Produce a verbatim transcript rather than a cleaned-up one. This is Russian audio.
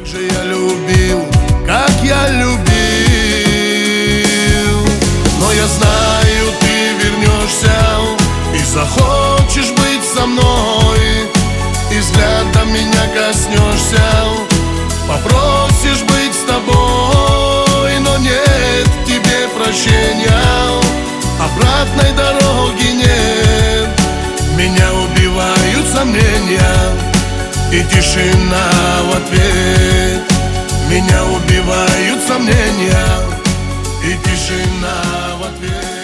же я любил, как я любил. Но я знаю, ты вернешься и захочешь быть со мной, и взглядом меня коснешься, попросишь быть с тобой. Но нет тебе прощения, обратной дороги нет. Меня убивают сомнения и тишина в ответ. Меня убивают сомнения и тишина в ответ.